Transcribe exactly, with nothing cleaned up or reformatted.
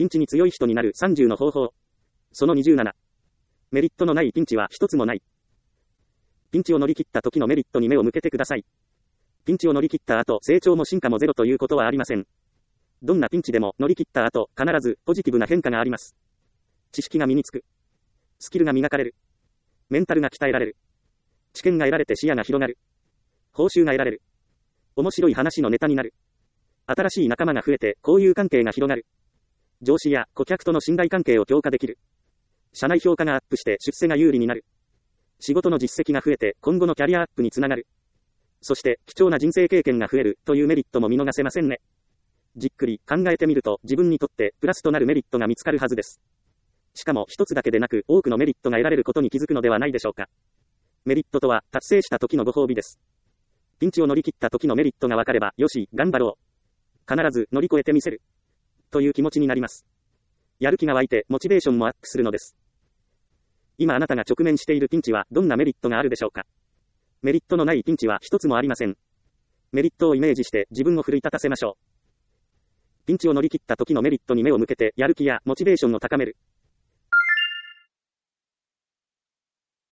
ピンチに強い人になるさんじゅうの方法。そのにじゅうなな。メリットのないピンチは一つもない。ピンチを乗り切った時のメリットに目を向けてください。ピンチを乗り切った後、成長も進化もゼロということはありません。どんなピンチでも乗り切った後、必ずポジティブな変化があります。知識が身につく。スキルが磨かれる。メンタルが鍛えられる。知見が得られて視野が広がる。報酬が得られる。面白い話のネタになる。新しい仲間が増えて交友関係が広がる。上司や顧客との信頼関係を強化できる。社内評価がアップして出世が有利になる。仕事の実績が増えて今後のキャリアアップにつながる。そして貴重な人生経験が増えるというメリットも見逃せませんね。じっくり考えてみると自分にとってプラスとなるメリットが見つかるはずです。しかも一つだけでなく多くのメリットが得られることに気づくのではないでしょうか。メリットとは達成した時のご褒美です。ピンチを乗り切った時のメリットが分かれば、よし、頑張ろう。必ず乗り越えてみせる。という気持ちになります。やる気が湧いてモチベーションもアップするのです。今あなたが直面しているピンチはどんなメリットがあるでしょうか。メリットのないピンチは一つもありません。メリットをイメージして自分を奮い立たせましょう。ピンチを乗り切った時のメリットに目を向けてやる気やモチベーションを高める。